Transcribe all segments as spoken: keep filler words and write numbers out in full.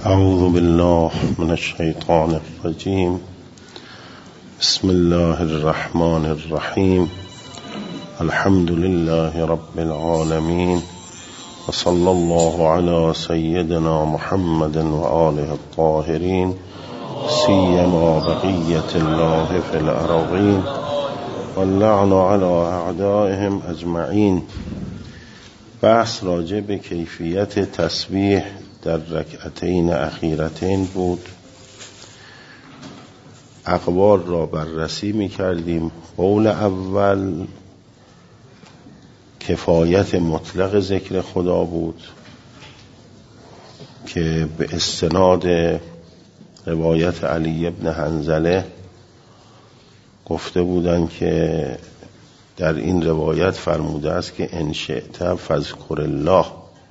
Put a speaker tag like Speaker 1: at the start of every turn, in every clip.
Speaker 1: اعوذ بالله من الشیطان الرجیم. بسم الله الرحمن الرحیم. الحمد لله رب العالمین و صلی الله علی سیدنا محمد و آله الطاهرین سیما بقیة الله فی الارضین واللعن علی اعدائهم اجمعین. بحث راجع به کیفیت تسبیح در رکعتین اخیرتین بود. اقوال را بررسی می کردیم. قول اول کفایت مطلق ذکر خدا بود که به استناد روایت علی ابن حنظله گفته بودند که در این روایت فرموده است که ان شئت فاذکر الله.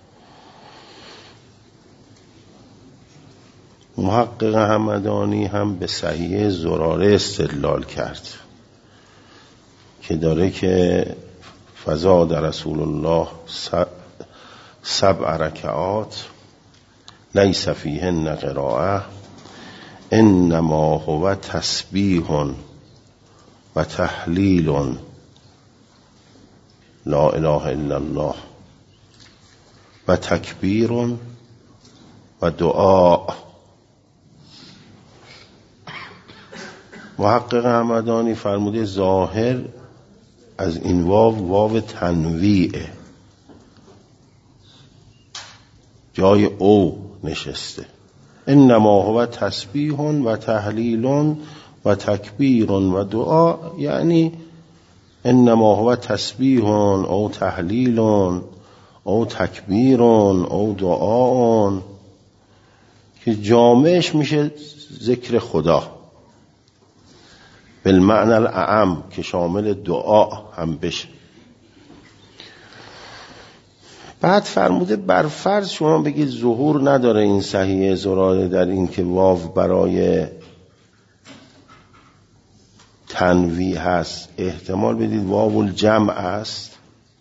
Speaker 1: محقق همدانی هم به صحیح زراره استدلال کرد که داره که فزاد رسول الله سبع رکعات لیس فیهن قراءه انما هو تسبیح و تهلیل لا اله الا الله و تکبیر و دعا. محقق همدانی فرموده ظاهر از این واو واو تنویعه، جای او نشسته. انما هو تسبیح و تهلیل و تکبیر و دعا، یعنی انما هو تسبیح او تهلیل او تکبیر او دعا که جامعش میشه ذکر خدا بالمعنى الاعم که شامل دعا هم بشه. بعد فرموده برفرض شما بگید ظهور نداره این صحیح زراره در این که واو برای تنویع هست، احتمال بدید واو الجمع است.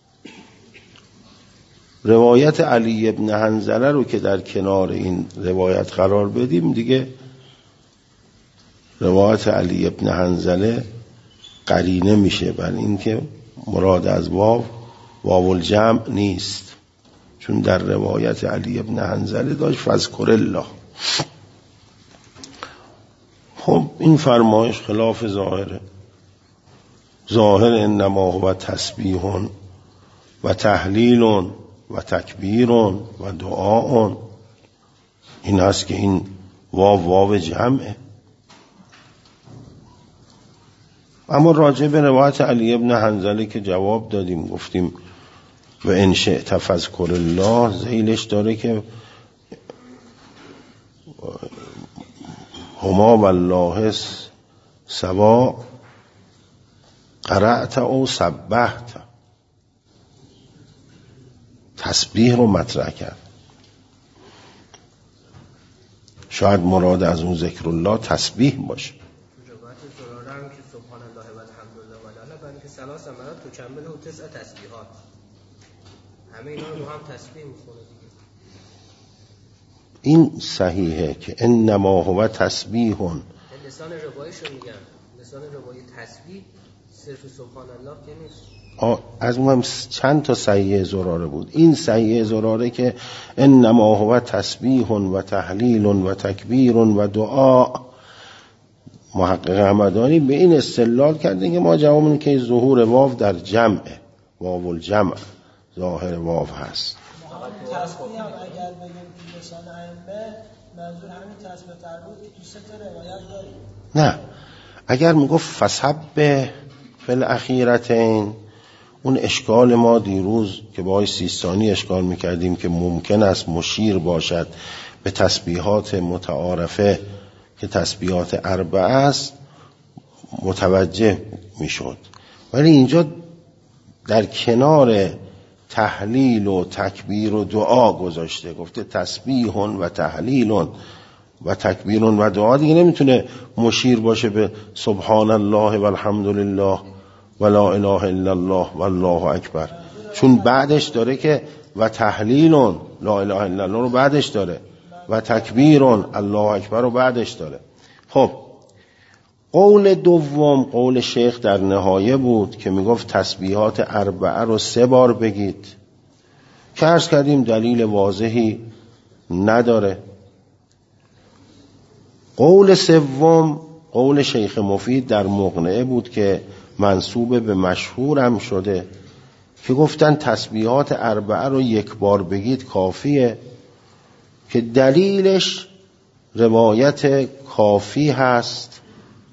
Speaker 1: روایت علی ابن حنظله رو که در کنار این روایت قرار بدیم، دیگه روایت علی ابن حنظله قرینه میشه بر این که مراد از واو واو الجمع نیست، چون در روایت علی ابن حنظله داشت فاذکر الله. خب این فرمایش خلاف ظاهره. ظاهر انما هو تسبیح و تهلیل و تکبیر و دعا، این هست که این واو واو جمعه. اما راجع به روایت علی ابن حنظله که جواب دادیم، گفتیم و ان شئت فاذکر الله، ذیلش داره که هما والله سوا قرأت او سبحت، تسبیح رو مطرح کرد. شاید مراد از اون ذکر الله تسبیح باشه.
Speaker 2: ثلاث مرات تکمله و تسع تسبیحات، همه اینا رو هم تسبیح میخونه دیگه.
Speaker 1: این صحیحه که انما هو تسبیح.
Speaker 2: لسان روایشو میگن، لسان روای تسبیح صرف سبحان الله که نیست.
Speaker 1: از اونم چند تا صحیح زراره بود. این صحیح زراره که انما هو تسبیح و تهلیل و تکبیر و دعا، محقق همدانی به این استدلال کرده که ما جوابمون که ظهور واو در جمعه، واو الجمع ظاهر واو هست.
Speaker 3: تسبیح هم اگر بگیم که لسان ائمه منظور همین تسبیح تربود که تو سه تا روایت داریم.
Speaker 1: نه، اگر میگفت فسبح فی الاخیرتین، اون اشکال ما دیروز که با سیستانی اشکال میکردیم که ممکن است مشیر باشد به تسبیحات متعارفه که تسبیحات اربعه است، متوجه میشد. ولی اینجا در کنار تهلیل و تکبیر و دعا گذاشته، گفته تسبیح و تهلیل و تکبیر و دعا، دیگه نمیتونه مشیر باشه به سبحان الله و الحمد لله و لا اله الا الله و الله اکبر، چون بعدش داره که و تهلیل لا اله الا الله رو بعدش داره و تکبیرون، الله اکبر رو بعدش داره. خب قول دوم قول شیخ در نهایه بود که میگفت تسبیحات اربعه رو سه بار بگید، که عرض کردیم دلیل واضحی نداره. قول سوم قول شیخ مفید در مقنعه بود که منسوب به مشهورم شده، که گفتن تسبیحات اربعه رو یک بار بگید کافیه، که دلیلش روایت کافی هست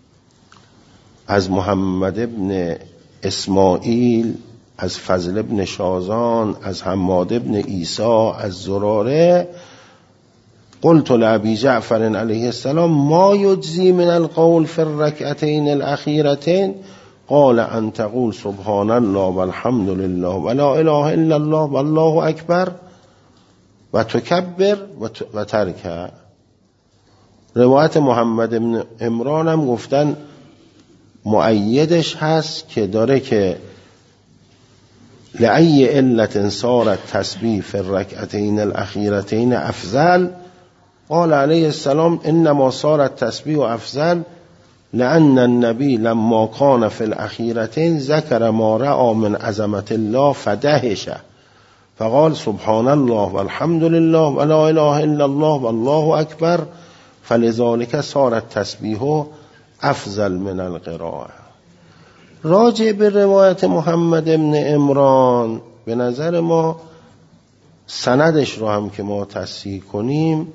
Speaker 1: از محمد ابن اسماعیل، از فضل ابن شازان، از حماد ابن عیسی، از زراره. قلت لأبی جعفر علیه السلام ما یجزی من القول فی الرکعتین الاخیرتین؟ قال ان تقول سبحان الله والحمد لله ولا اله الا الله والله اکبر و تکبر و ترک. روایت محمد بن عمران هم گفتن مؤیدش هست که داره که لأی علت صارت تسبیح فی الرکعتین الاخیرتین افضل؟ قال علیه السلام انما صارت تسبیح افضل لأن النبی لما كان في الاخیرتین ذکر ما رأى من عظمت الله فدهش فقال سبحان الله والحمد لله ولا اله الا الله والله اکبر فلذلك صارت تسبیح افضل من القراءه. راجع به روایت محمد بن عمران به نظر ما سندش رو هم که ما تصحیح کنیم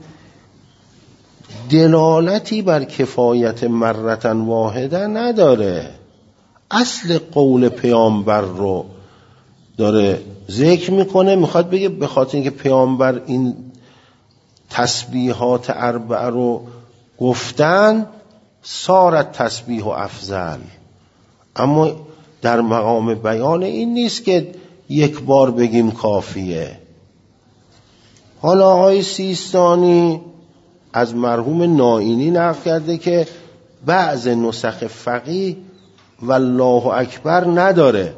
Speaker 1: دلالتی بر کفایت مرتن واحده نداره. اصل قول پیامبر رو داره ذکر میکنه، میخواد بگه به خاطر اینکه پیامبر این تسبیحات اربعه رو گفتن صارت تسبیح و افضل، اما در مقام بیان این نیست که یک بار بگیم کافیه. حالا آقای سیستانی از مرحوم نائینی نقل کرده که بعض نسخ فقیه والله اکبر نداره،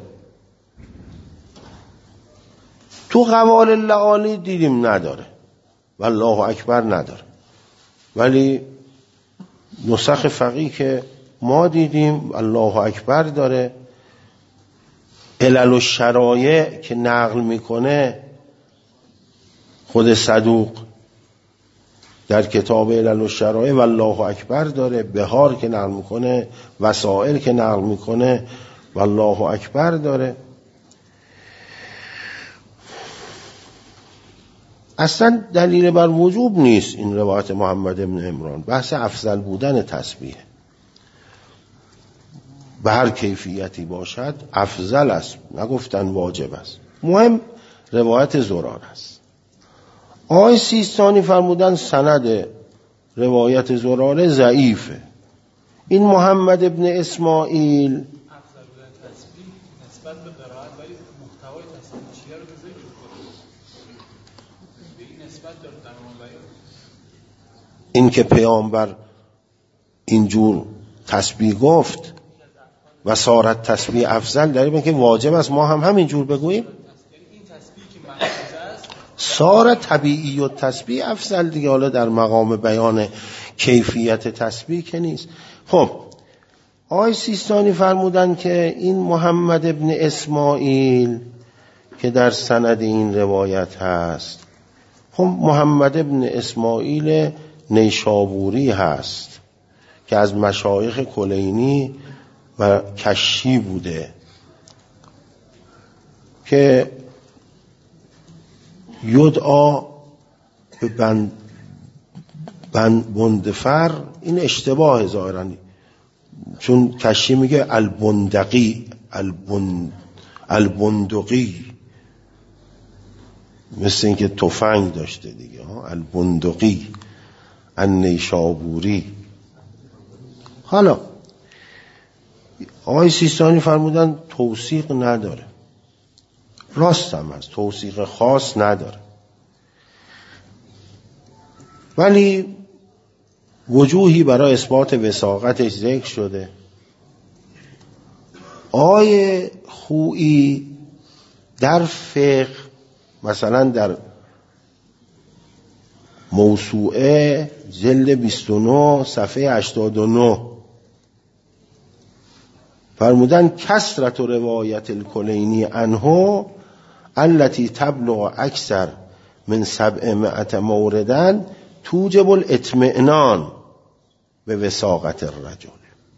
Speaker 1: تو قوال اللعالی دیدیم نداره، والله اکبر نداره، ولی نسخ فقیه که ما دیدیم الله اکبر داره. علل و شرایع که نقل میکنه خود صدوق در کتاب علل و شرایع والله اکبر داره، بهار که نقل میکنه، وسائل که نقل میکنه والله اکبر داره. اصلا دلیل بر وجوب نیست این روایت محمد بن عمران، بحث افضل بودن تسبیح به هر کیفیتی باشد افضل است، نگفتن واجب است. مهم روایت زرار است. آقای سیستانی فرمودن سند روایت زراره ضعیفه. این محمد ابن اسماعیل
Speaker 4: افضل بودن تسبیح نسبت به قرائت ولی محتوای تسبیح چیه رو به ذکر کنه، به این نسبت داره در بیان.
Speaker 1: این که پیامبر اینجور تسبیح گفت و صارت تسبیح افضل در این که واجب است ما هم همینجور بگوییم.
Speaker 4: این تسبیح که محفوظ است
Speaker 1: صارت طبیعی و تسبیح افضل دیگه، حالا در مقام بیان کیفیت تسبیح که نیست. خب آقای سیستانی فرمودن که این محمد ابن اسماعیل که در سند این روایت هست، خب محمد ابن اسماعیل نیشابوری هست که از مشایخ کلینی و کشی بوده که یدعا به بند بند بندفر، این اشتباه ظاهراً، چون کشی میگه البندقی البند البندقی، مثل اینکه تفنگ داشته دیگه ها، البندقی النیشابوری. حالا آقای سیستانی فرمودن توثیق نداره، راست هم هست، توثیق خاص نداره، ولی وجوهی برای اثبات وثاقتش ذکر شده. آقای خویی در فقه مثلا در موسوعه جلد بیست و نه صفحه هشتاد و نه فرمودن کثرت روایت الکلینی عنه التي تبلغ اکثر من سبعمائة موردن توجب الاطمئنان به وثاقت الرجل.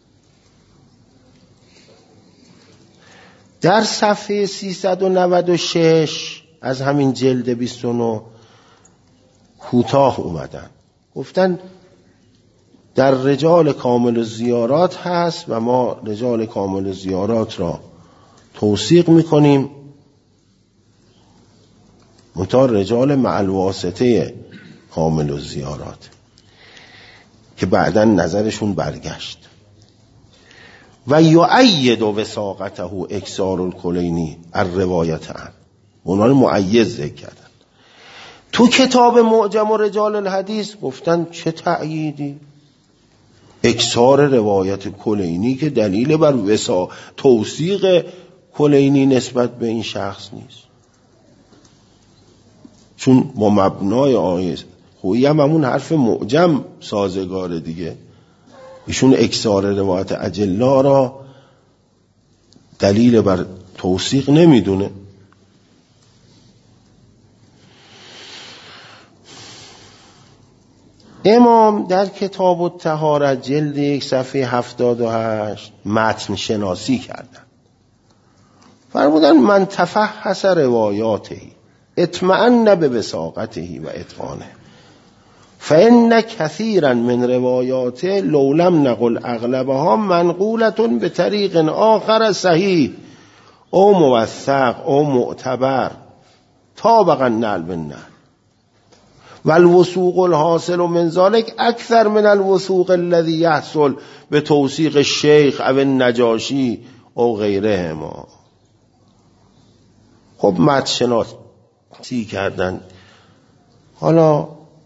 Speaker 1: در صفحه سیصد و نود و شش از همین جلد بیست و نه کوتاه اومدن گفتن در رجال کامل زیارات هست و ما رجال کامل زیارات را توثیق میکنیم، منتها رجال مع الواسطه کامل زیارات که بعداً نظرشون برگشت. و یؤید وثاقته اکثار الکلینی الروایت عن، اونا رو معید ذکر کردن. تو کتاب معجم و رجال الحدیث گفتن چه تأییدی؟ اکثار روایت کلینی که دلیل بر وسا توثیق کلینی نسبت به این شخص نیست، چون با مبنای آیه خویی هم همون حرف معجم سازگاره دیگه. ایشون اکثار روایت اجلا را دلیل بر توثیق نمیدونه. امام در کتاب الطهارت جلد یک صفحه هفتاد و هشت متن شناسی کردن. فرمودن من تفحص روایاته اطمئن به وثاقته و اتقانه فإن كثيرا من روایاته لو لم نقل اغلبها منقولة بطریق آخر صحیح او موثق او معتبر طابق النعل بالنعل والوثوق الحاصل من ذلك اکثر من الوثوق الذي يحصل بتوثیق الشیخ او النجاشی او غیرهما. خب متن شناسی کردن. حالا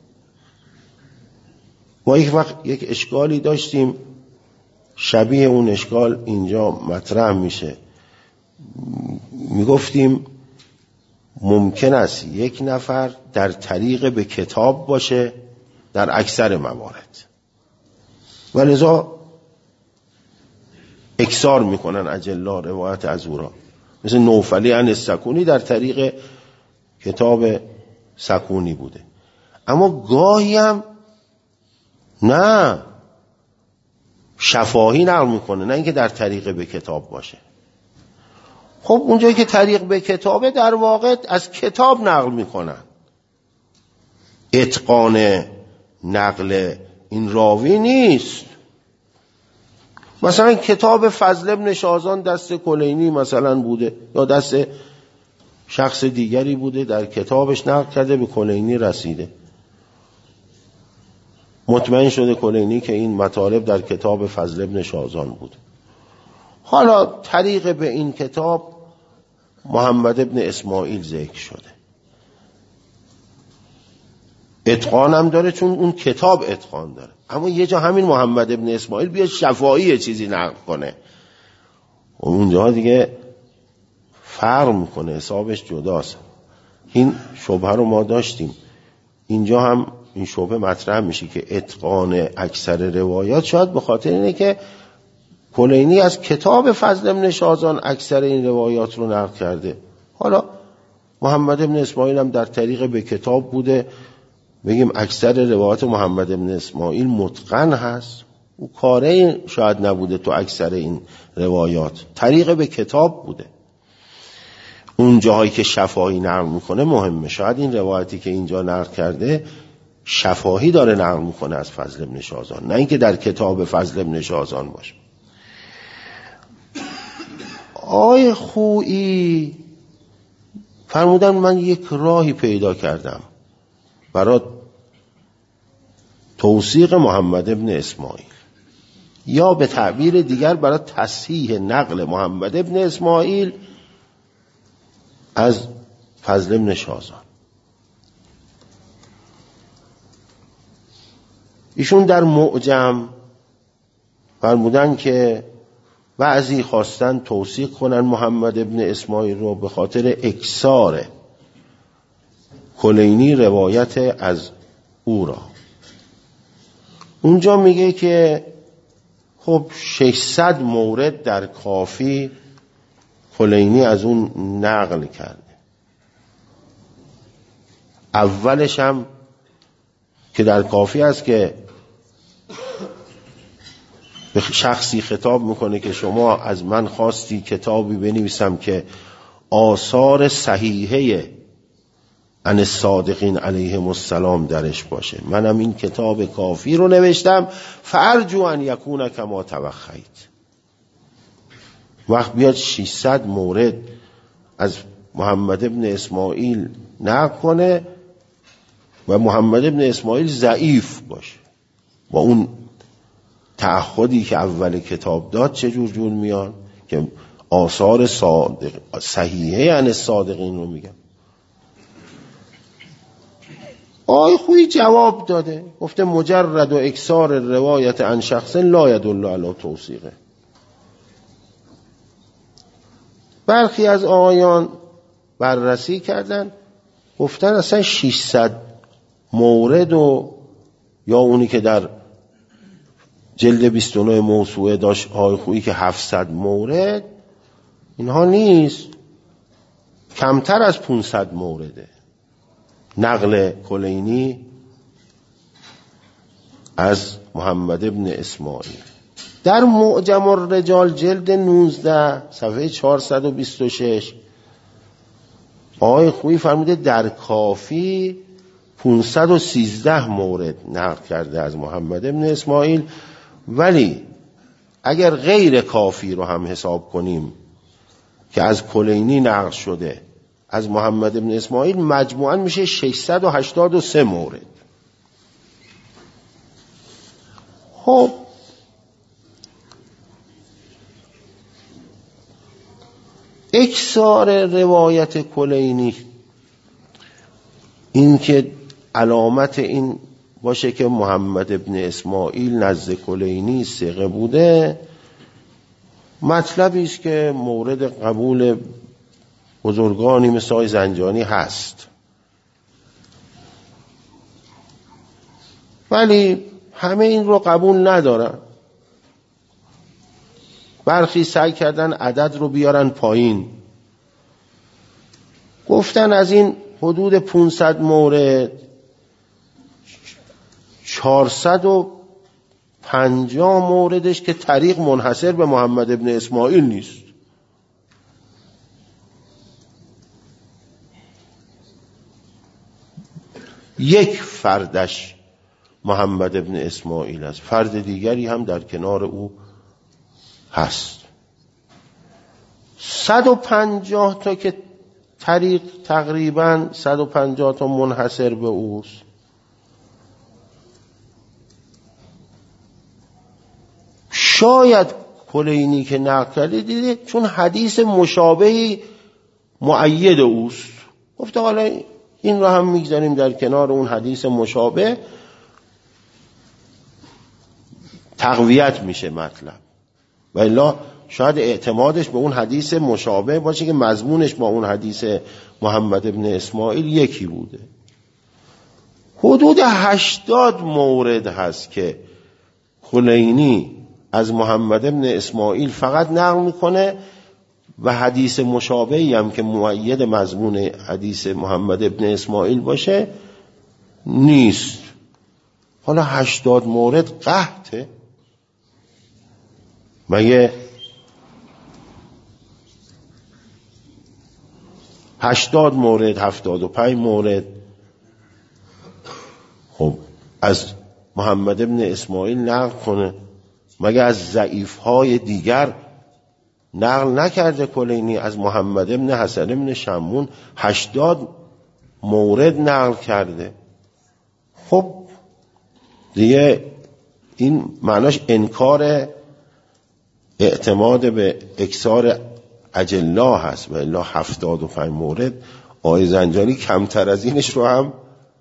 Speaker 1: ما یک وقت یک اشکالی داشتیم شبیه اون اشکال اینجا مطرح میشه. میگفتیم ممکن است یک نفر در طریق به کتاب باشه در اکثر موارد و لذا اکثار میکنن اجلا روایت از او را، مثل نوفلی عن سکونی در طریق کتاب سکونی بوده. اما گاهی هم نه شفاهی نقل میکنه، نه اینکه در طریق به کتاب باشه. خب اونجایی که طریق به کتابه در واقع از کتاب نقل میکنن. اتقان نقل این راوی نیست. مثلا کتاب فضل ابن شازان دست کلینی مثلا بوده یا دست شخص دیگری بوده، در کتابش نقل کرده به کلینی رسیده، مطمئن شده کلینی که این مطالب در کتاب فضل ابن شازان بوده. حالا طریق به این کتاب محمد ابن اسماعیل ذکر شده، اتقان هم داره چون اون کتاب اتقان داره، اما یه جا همین محمد ابن اسماعیل بیاد شفاهی چیزی نقل کنه، اونجا دیگه فرق میکنه، حسابش جداست. این شبهه رو ما داشتیم، اینجا هم این شبهه مطرح میشه که اتقان اکثر روایات شاید به خاطر اینه که کلینی از کتاب فضل ابن شازان اکثر این روایات رو نقل کرده. حالا محمد ابن اسماعیل هم در طریق به کتاب بوده، بگیم اکثر روایات محمد ابن اسماعیل متقن هست، او کاره شاید نبوده تو اکثر این روایات، طریق به کتاب بوده. اون جاهایی که شفاهی نقل میکنه مهمه، شاید این روایتی که اینجا نقل کرده شفاهی داره نقل میکنه از فضل ابن شازان، نه اینکه در کتاب فضل ابن شازان باشه. آی خویی فرمودن من یک راهی پیدا کردم برای توثیق محمد ابن اسماعیل، یا به تعبیر دیگر برای تصحیح نقل محمد ابن اسماعیل از فضل ابن شازان. ایشون در معجم فرمودن که بعضی خواستن توثیق کنن محمد ابن اسماعیل رو به خاطر اکثار کلینی روایت از او را. اونجا میگه که خب ششصد مورد در کافی کلینی از اون نقل کرده. اولش هم که در کافی است که به شخصی خطاب میکنه که شما از من خواستی کتابی بنویسم که آثار صحیحه عن الصادقین علیهم السلام درش باشه. منم این کتاب کافی رو نوشتم، فارجو ان یکون کما توخیت. وقت بیاد ششصد مورد از محمد ابن اسماعیل نقل کنه و محمد ابن اسماعیل ضعیف باشه، با اون تعهدی که اول کتاب داد چجور جور میان که آثار صادق صحیحه یعنی الصادقین رو میگم. آی خویی جواب داده، گفته مجرد و اکثار روایت عن شخص لا یدل علی توثیقه. برخی از آقایان بررسی کردن، گفتن اصلا ششصد مورد و یا اونی که در جلد بیست و نه موسوعه داشت آی خویی که هفتصد مورد، اینها نیست، کمتر از پانصد مورده نقل کلینی از محمد ابن اسماعیل. در معجم الرجال جلد نوزده صفحه چهارصد و بیست و شش آقای خویی فرموده در کافی پانصد و سیزده مورد نقل کرده از محمد ابن اسماعیل، ولی اگر غیر کافی رو هم حساب کنیم که از کلینی نقل شده از محمد ابن اسماعیل، مجموعاً میشه ششصد و هشتاد و سه مورد. خب اکثار روایت کلینی این که علامت این باشه که محمد ابن اسماعیل نزد کلینی ثقه بوده، مطلبی است که مورد قبول بزرگانی مثل آقای زنجانی هست، ولی همه این رو قبول ندارن. برخی سعی کردن عدد رو بیارن پایین، گفتن از این حدود پانصد مورد چهارصد و پنجاه موردش که طریق منحصر به محمد ابن اسماعیل نیست. یک فردش محمد ابن اسماعیل است، فرد دیگری هم در کنار او هست. صد و پنجاه تا که طریق تقریبا صد و پنجاه تا منحصر به اوست. شاید کلینی که نقل کرده دیده چون حدیث مشابهی مؤید اوست، گفته حالا این رو هم میگذاریم در کنار اون حدیث مشابه، تقویت میشه مطلب. و الا شاید اعتمادش به اون حدیث مشابه باشه که مضمونش با اون حدیث محمد ابن اسماعیل یکی بوده. حدود هشتاد مورد هست که کلینی از محمد ابن اسماعیل فقط نقل میکنه و حدیث مشابهی هم که مؤید مضمون حدیث محمد ابن اسماعیل باشه نیست. حالا هشتاد مورد قحطه؟ مگه هشتاد مورد، هفتاد و پنج مورد خب از محمد ابن اسماعیل نقل کنه، مگه از ضعیف های دیگر نقل نکرده کلینی؟ از محمد ابن حسن ابن شمون هشتاد مورد نقل کرده. خب دیگه این معناش انکار اعتماد به اکثار اجلا هست، و الا هفتاد و پنج مورد آقای زنجانی کمتر از اینش رو هم.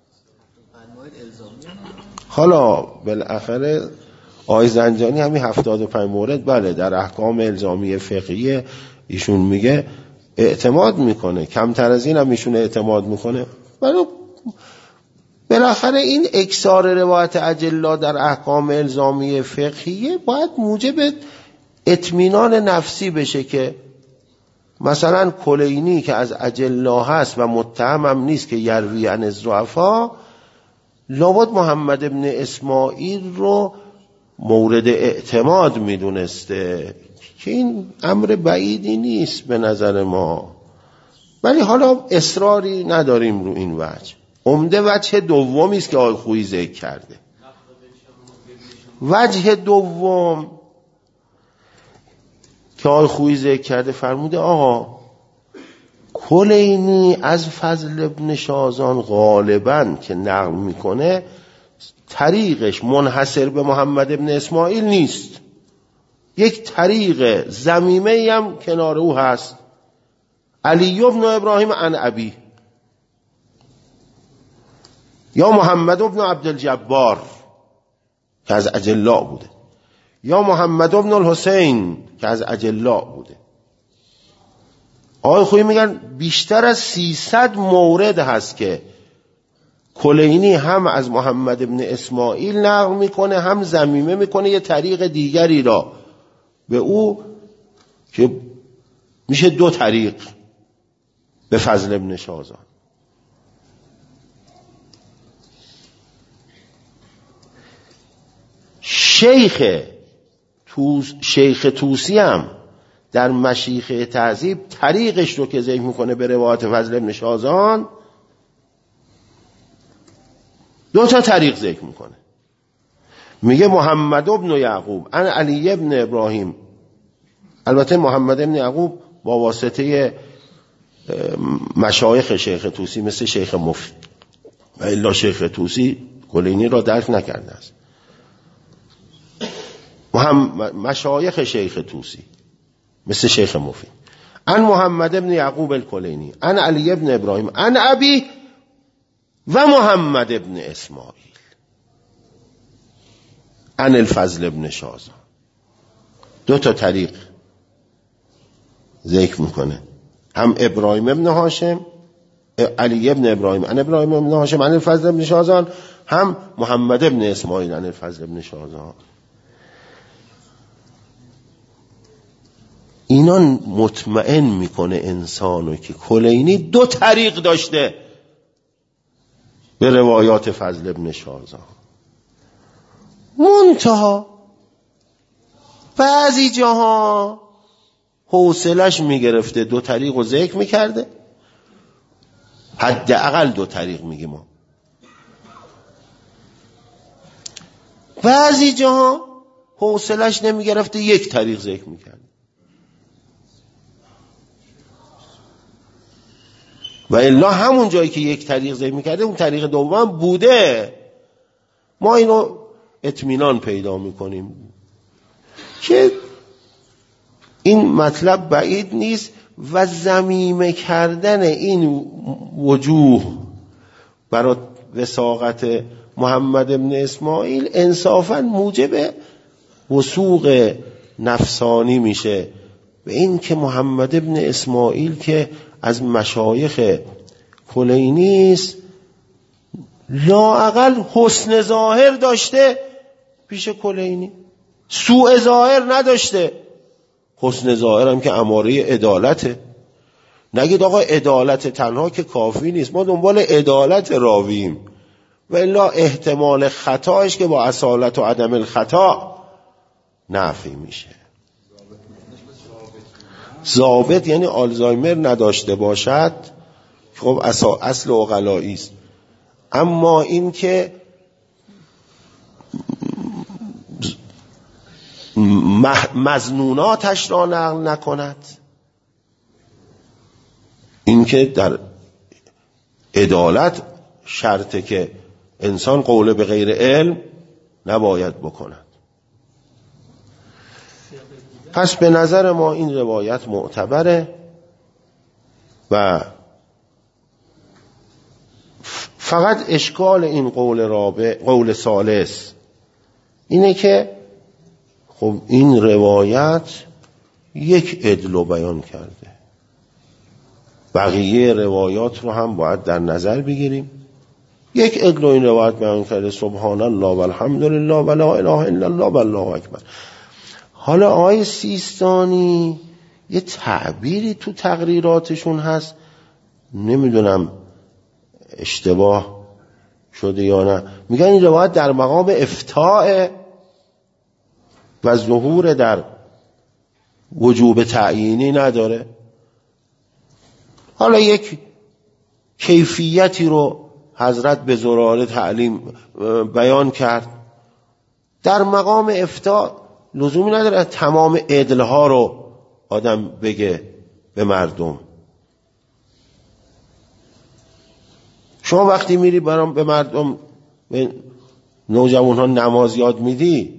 Speaker 1: حالا بالاخره آقای زنجانی همین هفتاد و پنج مورد بله در احکام الزامی فقهی ایشون میگه اعتماد میکنه، کمتر از این هم ایشون اعتماد میکنه، ولی بالاخره این اکثار روایت اجلا در احکام الزامی فقهیه باید موجب اطمینان نفسی بشه که مثلا کلینی که از اجلا هست و متهم هم نیست که یروی عن الضعفا، لابد محمد ابن اسماعیل رو مورد اعتماد میدونسته که این امر بعیدی نیست به نظر ما. ولی حالا اصراری نداریم رو این وجه. عمده وجه دومی است که آقای خویی ذکر کرده. وجه دوم که آقای خویی ذکر کرده فرموده آقا کلینی از فضل ابن شازان غالباً که نقل میکنه طریقش منحصر به محمد ابن اسماعیل نیست، یک طریق ضمیمه‌ای هم کنار او هست، علی ابن ابراهیم عن ابی، یا محمد ابن عبدالجبار که از اجلاء بوده، یا محمد ابن الحسین که از اجلاء بوده. آقای خویی میگن بیشتر از سیصد مورد هست که کلینی هم از محمد ابن اسماعیل نقل میکنه، هم ضمیمه میکنه یه طریق دیگری را به او که میشه دو طریق به فضل ابن شازان. شیخ توس شیخ توسی هم در مشیخه تهذیب طریقش رو که ذکر میکنه به روایت فضل ابن شازان دو تا طریق ذکر میکنه. میگه محمد ابن یعقوب عن علی ابن ابراهیم، البته محمد ابن یعقوب با واسطه مشایخ شیخ توسی مثل شیخ مفید و الا شیخ توسی کلینی را درک نکرده است. مشایخ شیخ توسی مثل شیخ مفید عن محمد ابن یعقوب الکلینی عن علی ابن ابراهیم عن ابی و محمد ابن اسماعیل عن الفضل ابن شازان، دو تا طریق ذکر میکنه، هم ابراهیم ابن هاشم علی ابن ابراهیم عن ابراهیم ابن هاشم عن الفضل ابن شازان، هم محمد ابن اسماعیل عن الفضل ابن شازان. اینا مطمئن میکنه انسانو که کلینی دو طریق داشته به روایات فضل ابن شازان. منتها بعضی جاها حوصلش میگرفته دو طریق رو ذکر میکرده، حداقل دو طریق میگیم ما، بعضی جاها حوصلش نمیگرفته یک طریق ذکر میکرده. و الا همون جایی که یک طریق ذکر میکرده اون طریق دوم بوده. ما اینو اطمینان پیدا میکنیم که این مطلب بعید نیست و ضمیمه کردن این وجوه برای وثاقت محمد ابن اسماعیل انصافاً موجب وثوق نفسانی میشه به این که محمد ابن اسماعیل که از مشایخ کلینی است لااقل حسن ظاهر داشته پیش کلینی، سوء ظاهر نداشته. حسن ظاهر هم که اماره عدالته. نگید آقا عدالت تنها که کافی نیست، ما دنبال عدالت راویم و الا احتمال خطاش که با اصالت و عدم الخطا نفی میشه. ضابط یعنی آلزایمر نداشته باشد، خب اصل عقلایی است. اما این که مظنوناتش را نقل نکند، این که در عدالت شرطه که انسان قول به غیر علم نباید بکند. پس به نظر ما این روایت معتبره و فقط اشکال این قول رابع، قول ثالث اینه که خب این روایت یک عدل بیان کرده، بقیه روایات رو هم باید در نظر بگیریم یک ادل این روایت بیان کرده سبحان الله و الحمدلله و لا اله الا الله و الله اکبر. حالا آقای سیستانی یه تعبیری تو تقریراتشون هست، نمیدونم اشتباه شده یا نه، میگن این روایت در مقام افتاء و ظهور در وجوب تعیینی نداره. حالا یک کیفیتی رو حضرت به زراره تعلیم بیان کرد، در مقام افتاء لزومی نداره تمام عدلها رو آدم بگه به مردم. شما وقتی میری برام به مردم، به نوجوان ها نماز یاد میدی،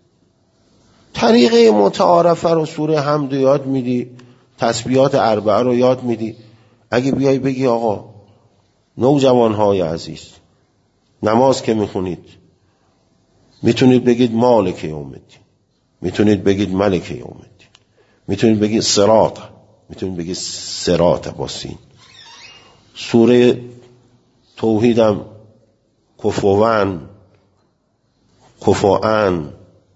Speaker 1: طریقه متعارفه رو سوره حمد یاد میدی، تسبیحات اربعه رو یاد میدی. اگه بیای بگی آقا نوجوان های عزیز نماز که میخونید میتونید بگید مالک یوم الدین، میتونید بگید ملک یوم الدین، میتونید بگید صراط، میتونید بگید صراط با سین. سوره توحیدم کفوان کفوان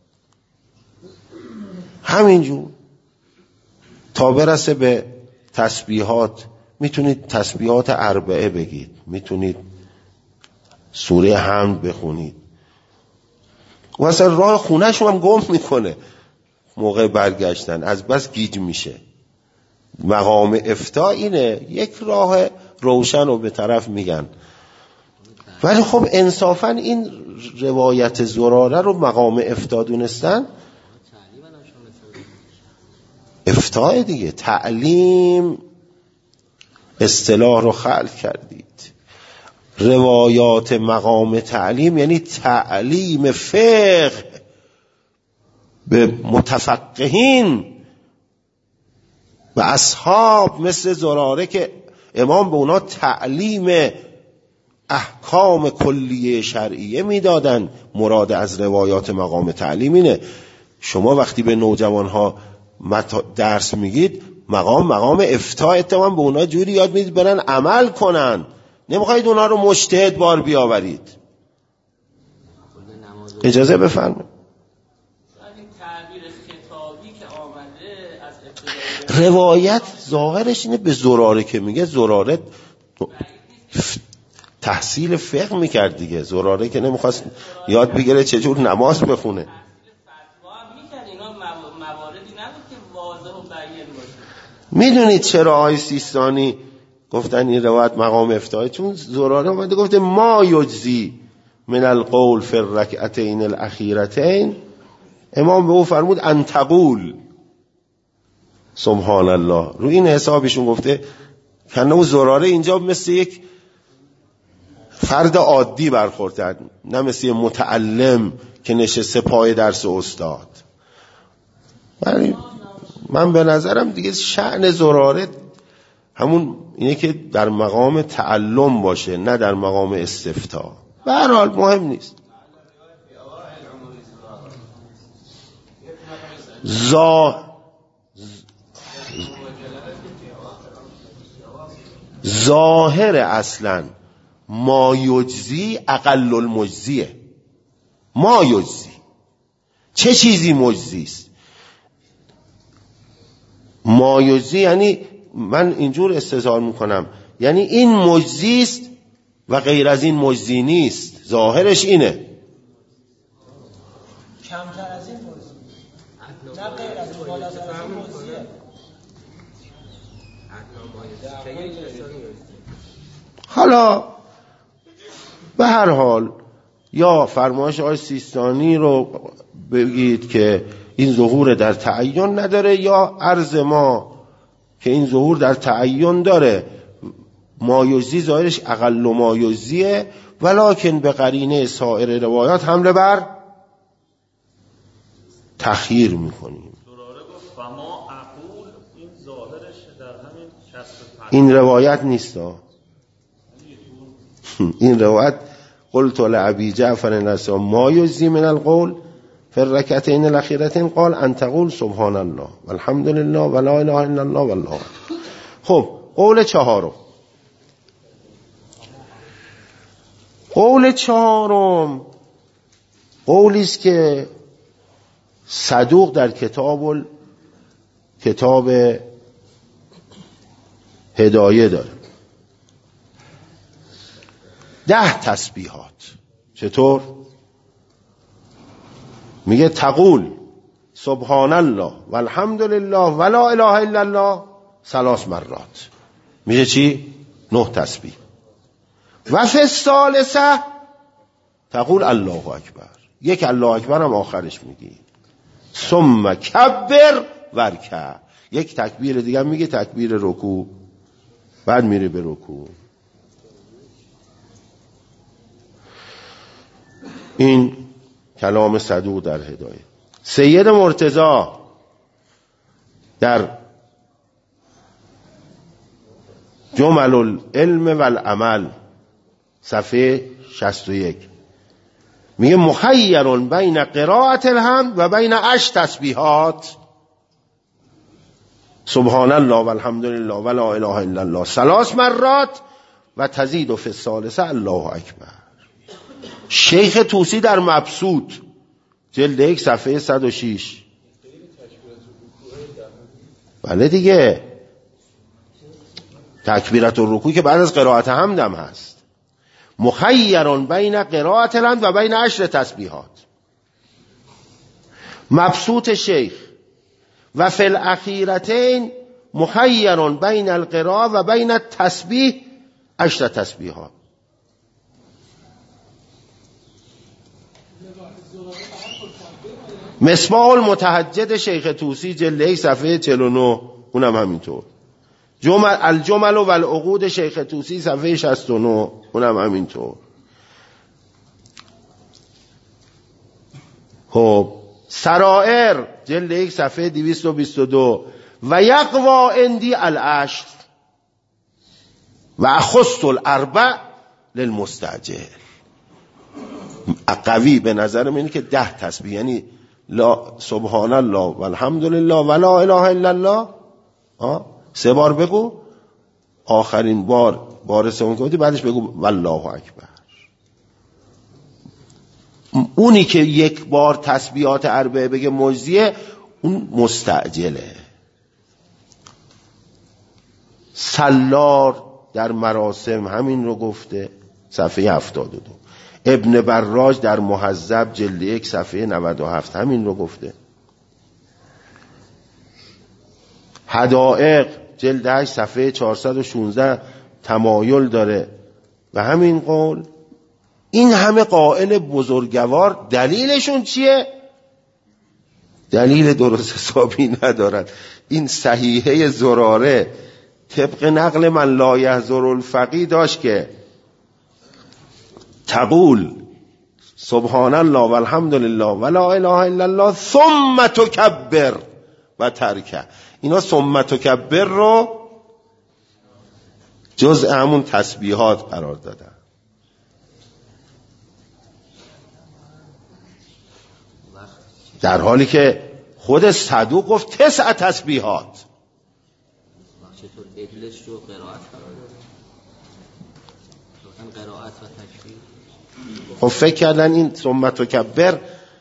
Speaker 1: همینجور تا برسه به تسبیحات میتونید تسبیحات اربعه بگید، میتونید سوره حمد بخونید. و اصلا راه خونه شما هم گم میکنه موقع برگشتن، از بس گیج میشه. مقام افتاء اینه، یک راه روشن رو به طرف میگن. ولی خب انصافا این روایت زراره رو مقام افتاء دونستن، افتاء دیگه، تعلیم اصطلاح رو خلق کردید. روایات مقام تعلیم یعنی تعلیم فقه به متفقهین و اصحاب مثل زراره که امام به اونا تعلیم احکام کلیه شرعیه میدادن. مراد از روایات مقام تعلیم اینه. شما وقتی به نوجوان ها درس میگید مقام مقام افتاء، اتمام به اونا جوری یاد میدید برن عمل کنن، نمیخواید اونا رو مجتهد بار بیاورید. اجازه بفرمایید. روایت ظاهرش اینه به زراره که میگه، زراره تحصیل فقه میکرد دیگه، زراره که نمیخواست یاد بگیره چجور نماز بخونه. میدونید چرا آقای سیستانی گفتن این روایت مقام افتاء؟ چون زراره اومده گفته ما یجزی من القول فی الرکعتین الاخیرتین، امام به او فرمود ان تقول سبحان الله. رو این حسابشون گفته کنه او زراره اینجا مثل یک فرد عادی برخورد کرد، نه مثل یک متعلم که نشسته پای درس استاد. ولی من به نظرم دیگه شأن زراره همون اینه که در مقام تعلم باشه، نه در مقام استفتاء. به هر حال مهم نیست. زا ظاهر اصلا ما یجزی اقل المجزیه. ما یجزی چه چیزی مجزی است؟ ما یجزی یعنی من اینجور استظهار میکنم، یعنی این مجزی است و غیر از این مجزی نیست. ظاهرش اینه.
Speaker 3: کمتر از این مجزی نه غیر از این، بالاتر از این مجزیه.
Speaker 1: حالا به هر حال یا فرمایش آقای سیستانی رو بگید که این ظهور در تعین نداره، یا عرض ما که این ظهور در تعین داره. مایوزی ظاهرش اقل و مایوزیه، ولکن به قرینه سایر روایات حمله بر تخییر میکنیم. این روایت نیست. این روایت قلت لأبی جعفر النسا ما یجزی من القول فی الرکعتین الاخیرتین قال ان تقول سبحان الله والحمد لله ولا اله الا الله والله. خب قول چهارم، قول چهارم قولی است که صدوق در کتاب ال... کتاب هدایه داره، ده تسبیحات. چطور؟ میگه تقول سبحان الله والحمد لله ولا اله الا الله ثلاث مرات. میشه چی؟ نه تسبیح. و فی الثالثه تقول الله اکبر، یک الله اکبر هم آخرش میگی. ثم کبر ورکع، یک تکبیر دیگه میگه تکبیر رکوع، بعد میره به رکوع. این کلام صدوق در هدایه. سید مرتضی در جمل العلم والعمل صفحه شصت و یک میگه مخیر بین قراءت الحمد و بین اش تسبیحات سبحان الله والحمد لله ولا اله الا الله ثلاث مرات و تزید فی الثالثه الله اکبر. شیخ طوسی در مبسوط جلد یک صفحه صد و شش. بله دیگه، تکبیرت الرکوع که بعد از قرائت حمد هم هست. مخیر بین قرائت الحمد و بین عشر تسبیحات. مبسوط شیخ و فی الاخیرتین مخیر بین القراءه و بین التسبیح عشر تسبیحات. مصباح المتهجد شیخ طوسی جلد یک صفحه چهل و نه اونم همینطور. جمل الجمل و العقود شیخ طوسی صفحه شصت و نه اونم همینطور. خب سرائر جلد یک صفحه دویست و بیست و دو و یقوا اندی العشر و اخص الاربع للمستعجل. قوی به نظر من اینه که ده تسبیح، یعنی لا سبحان الله والحمد لله ولا اله الا الله سه بار بگو، آخرین بار بار سوم گفتی بعدش بگو والله اکبر. اونی که یک بار تسبیحات اربعه بگه مجزیه، اون مستعجله. سلار در مراسم همین رو گفته صفحه هفتاد و دو. ابن براج در مهذب جلد یک صفحه نود و هفت همین رو گفته. حدائق جلد هشت صفحه چهارصد و شانزده تمایل داره و همین قول. این همه قائل بزرگوار دلیلشون چیه؟ دلیل درست حسابی ندارد. این صحیحه زراره طبق نقل من لا یحضر الفقیه داشت که تقول سبحان الله والحمد لله ولا اله الا الله ثم تکبر و ترکه. اینا ثم تکبر رو جزء همون تسبیحات قرار دادن. در حالی که خود صدوق گفت تسع تسبیحات.
Speaker 2: چطور ادلش رو قرائت قرار دادن؟ گفتن قرائت و تکبیر.
Speaker 1: خب فکر کردن این ثم تکبر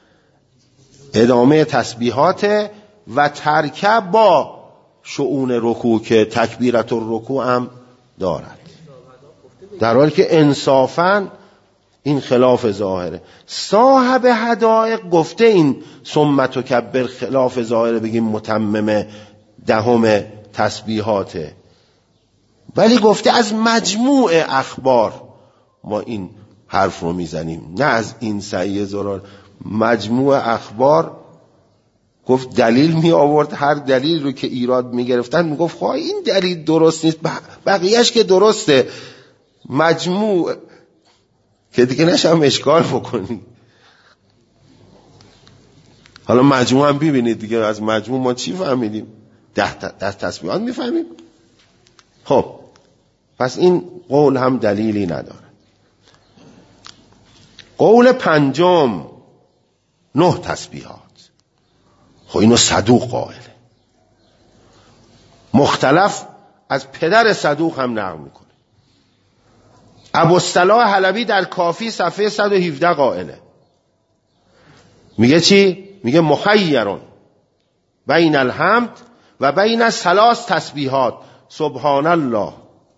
Speaker 1: ادامه تسبیحات و ترکه با شؤون رکوع که تکبیرت الرکوع هم دارد، در حالی که انصافاً این خلاف ظاهره. صاحب حدائق گفته این ثم تکبر خلاف ظاهره، بگیم متمم دهم تسبیحاته، ولی گفته از مجموع اخبار ما این حرف رو میزنیم، نه از این صحیح زرار. مجموع اخبار گفت دلیل می آورد، هر دلیل رو که ایراد می گرفتن می گفت خواه این دلیل درست نیست، بقیهش که درسته، مجموع که دیگه نشم اشکال بکنی. حالا مجموع هم ببینید دیگه، از مجموع ما چی فهمیدیم؟ ده, ده تسبیحات می فهمیم. خب پس این قول هم دلیلی نداره. قول پنجم نه تسبیحات. خب اینو صدوق قائله، مختلف از پدر صدوق هم نقل میکنه. ابوالصلاح حلبی در کافی صفحه صد و هفده قائله. میگه چی؟ میگه مخیرون بین الحمد و بین ثلاث تسبیحات سبحان الله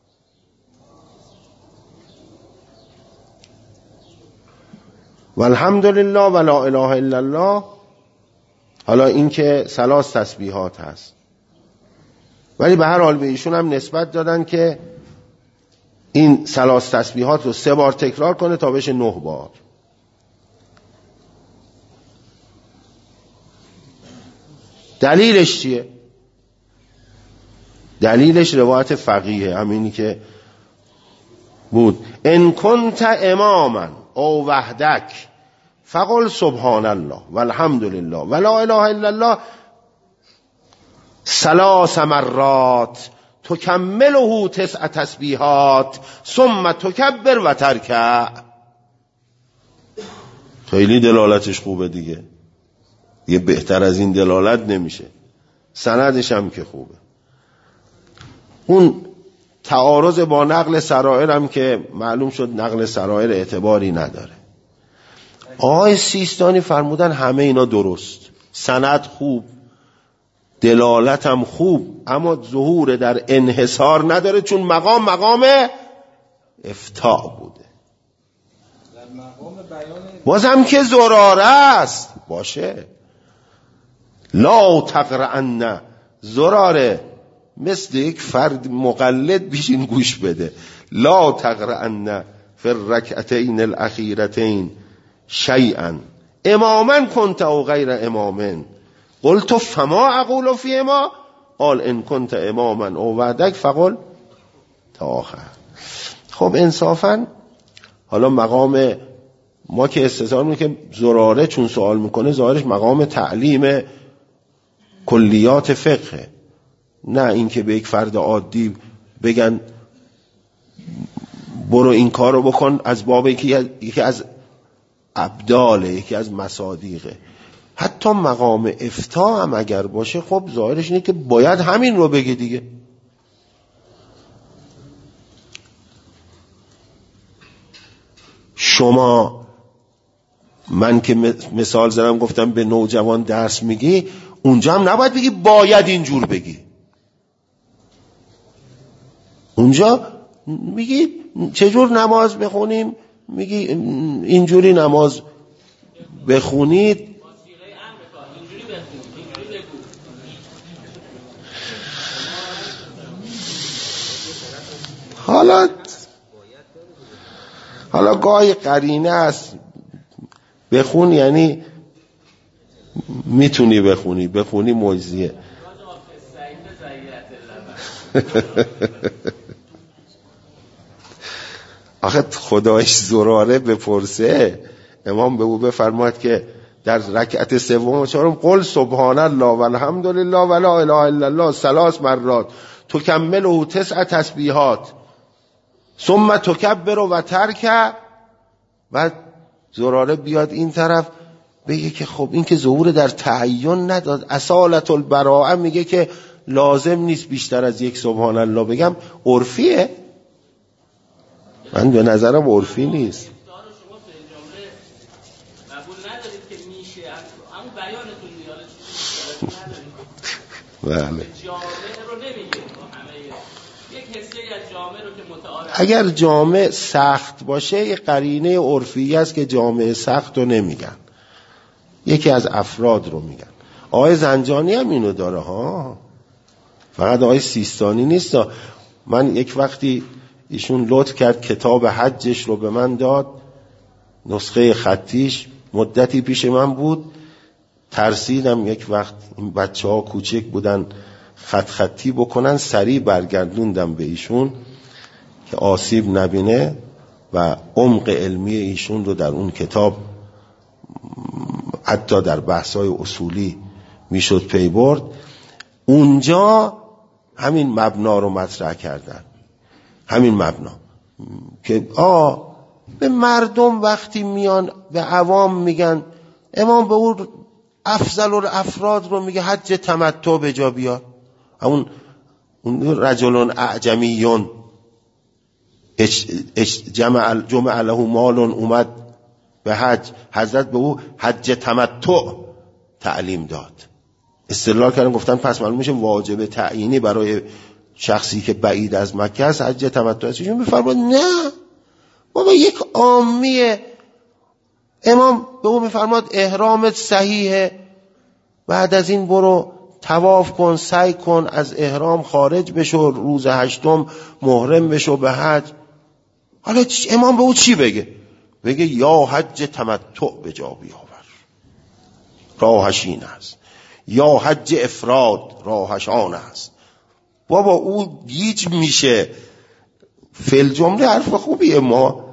Speaker 1: والحمد لله و لا اله الا الله. حالا این که ثلاث تسبیحات هست، ولی به هر حال به ایشون هم نسبت دادن که این ثلاث تسبیحات رو سه بار تکرار کنه تا بشه نه بار. دلیلش چیه؟ دلیلش روایت فقیه، همینی که بود ان کنت اماما او وحدک فقل سبحان الله والحمد لله ولا اله الا الله ثلاث مرات تکمله تسع تسبیحات ثم تکبر و ترکع. خیلی دلالتش خوبه دیگه، یه بهتر از این دلالت نمیشه. سندش هم که خوبه. اون تعارض با نقل سرائر هم که معلوم شد نقل سرائر اعتباری نداره. آقای سیستانی فرمودن همه اینا درست، سند خوب، دلالت هم خوب، اما ظهور در انحصار نداره، چون مقام مقام افتاء بوده. بازم که زراره است باشه، لا تقرأن زراره مثل یک فرد مقلد بیشین گوش بده. لا تقرأن فی الرکعتین الاخیرتین شیئا اماما کنت او غیر امامن قلت فما اقول فیهما قال ان کنت اماما او وحدک فقل تا آخر. خب انصافا حالا مقام ما که استظهار میکنه که زراره چون سوال میکنه ظاهرش مقام تعلیم کلیات فقه، نه اینکه به یک فرد عادی بگن برو این کارو بکن از باب یکی از ابداله، یکی از مصادیقه. حتی مقام افتاء هم اگر باشه خب ظاهرش اینه که باید همین رو بگی دیگه. شما من که مثال زدم گفتم به نوجوان درس میگی، اونجا هم نباید بگی باید اینجور بگی. اونجا میگی چجور نماز بخونیم، میگی اینجوری نماز بخونید. حالا حالا گاهی قرینه است بخون، یعنی میتونی بخونی، بخونی مجزیه. آخه خدایش زراره بپرسه، امام به او بفرماید که در رکعت سوم و چهارم قل سبحان الله والحمد لله ولا اله الا الله ثلاث مرات تکمله تسع تسبیحات ثم تکبر و ترک. و زراره بیاد این طرف بگه که خب این که ظهور در تعین نداد، اصالت البراءه میگه که لازم نیست بیشتر از یک سبحان الله بگم. عرفیه؟ من به نظرم عرفی نیست. بله. اگر جامع سخت باشه یه قرینه عرفی است که جامع سخت رو نمیگن، یکی از افراد رو میگن. آقای زنجانی هم اینو داره ها، فقط آقای سیستانی نیست. من یک وقتی ایشون لطف کرد کتاب حجش رو به من داد، نسخه خطیش مدتی پیش من بود، ترسیدم یک وقت این بچه ها کوچک بودن خط خطی بکنن، سریع برگردوندم به ایشون که آسیب نبینه و عمق علمی ایشون رو در اون کتاب حتی در بحث‌های اصولی میشد پی برد. اونجا همین مبنا رو مطرح کردن، همین مبنا که آ به مردم وقتی میان به عوام میگن امام به اون افضل الافراد رو میگه حج تمتع به جا بیار، همون اون رجلون اعجمیون جمع جمع له مال اومد به حج، حضرت به او حج تمتع تعلیم داد. استدلال کردن گفتن پس معلوم میشه واجب تعیینی برای شخصی که بعید از مکه است حج تمتع است. ایشون میفرماد نه بابا، یک عامیه. امام به او میفرماد احرامت صحیحه، بعد از این برو طواف کن، سعی کن از احرام خارج بشو، روز هشتم محرم بشو به حج. حالا امام به او چی بگه؟ بگه یا حج تمتع به جا بیاور، راهش این است، یا حج افراد، راهش آن است. بابا او گیج میشه. فی جمله حرف خوبیه، ما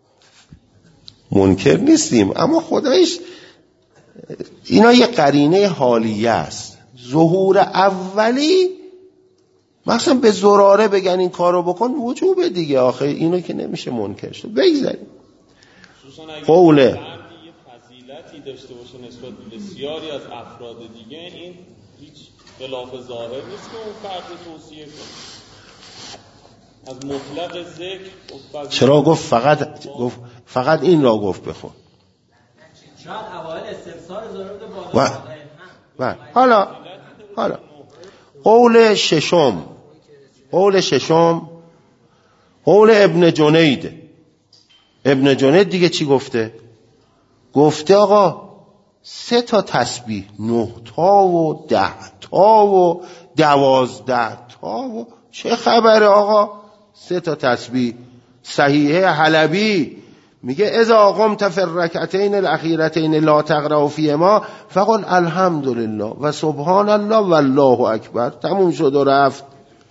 Speaker 1: منکر نیستیم، اما خدایش اینا یه قرینه حالیه است. ظهور اولی مثلا به زراره بگن این کارو بکن وجوبه دیگه، آخه اینو که نمیشه منکر شد. بگذاریم قوله
Speaker 5: فضیلتی داشته باشه نسبت به بسیاری از افراد دیگه، این هیچ خلاف ظاهر نیست که اون فرد توصیه کنه. از مطلق ذکر
Speaker 1: چرا گفت فقط گفت فقط این را گفت بخون.
Speaker 2: شاید اوایل استفسار ضرورت بالا
Speaker 1: و حالا حالا قول ششم قول ششم قول ابن جنید. ابن جنید دیگه چی گفته؟ گفته آقا سه تا تسبیح، نه تا و ده تا و دوازده تا و چه خبره آقا؟ سه تا تسبیح. صحیحه حلبی میگه اذا قمت فی الرکعتین الاخیرتین لا تقرأ فیهما فقل الحمدلله و سبحان الله و الله اکبر. تموم شد و رفت.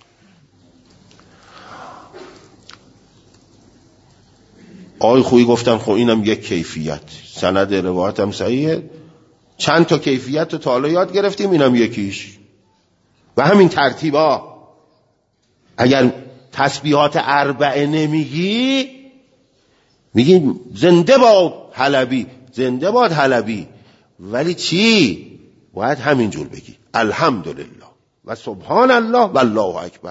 Speaker 1: آقای خویی گفتن خب اینم یک کیفیت، سند روایت هم صحیحه، چند تا کیفیت رو تا حالا یاد گرفتیم، اینم یکیش. و همین ترتیبا اگر تسبیحات اربعه نمیگی میگی زنده باد حلبی، زنده باد حلبی، ولی چی؟ باید همینجور بگی الحمدلله و سبحان الله و الله اکبر.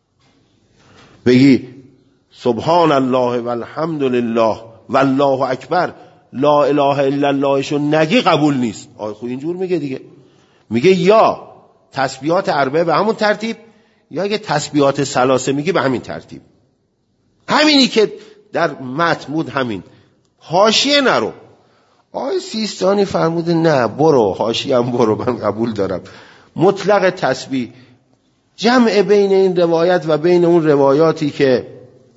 Speaker 1: بگی سبحان الله و الحمدلله و الله اکبر، لا اله الا الله شو نگی قبول نیست. آخه خود اینجور میگه دیگه، میگه یا تسبیحات اربعه به همون ترتیب، یا اگه تسبیحات ثلاثه میگی به همین ترتیب، همینی که در متن بود همین. حاشیه نرو. آقای سیستانی فرموده نه برو حاشیه هم برو، من قبول دارم. مطلق تسبیح، جمع بین این روایت و بین اون روایاتی که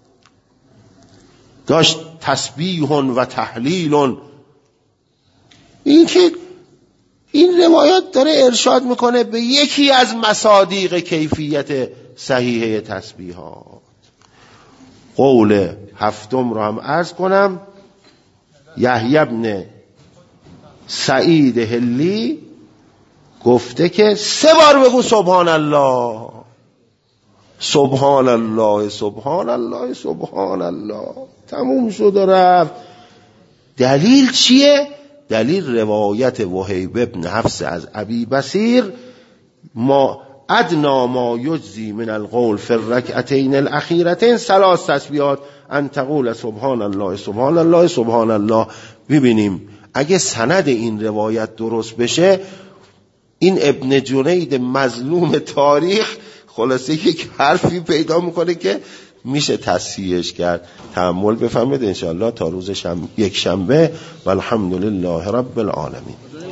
Speaker 1: داشت تسبیح و تحلیل، این که این روایات داره ارشاد میکنه به یکی از مصادیق کیفیت صحیحه تسبیحات. قول هفتم رو هم عرض کنم. یحیی بن سعید هلی گفته که سه بار بگو سبحان الله، سبحان الله، سبحان الله، سبحان الله. تموم شد و رفت. دلیل چیه؟ دلیل روایت وهیب بن حفص از ابی بصیر، ما ادنا ما یجزی من القول فی الرکعتین الاخیرتین ثلاث تسبیحات ان تقول سبحان الله سبحان الله سبحان الله. ببینیم اگه سند این روایت درست بشه، این ابن جنید مظلوم تاریخ خلاصه یک حرفی پیدا میکنه که میشه تصحیحش کرد. تأمل بفرمایید انشاءالله تا روز شنبه، یک شنبه. والحمدلله رب العالمین.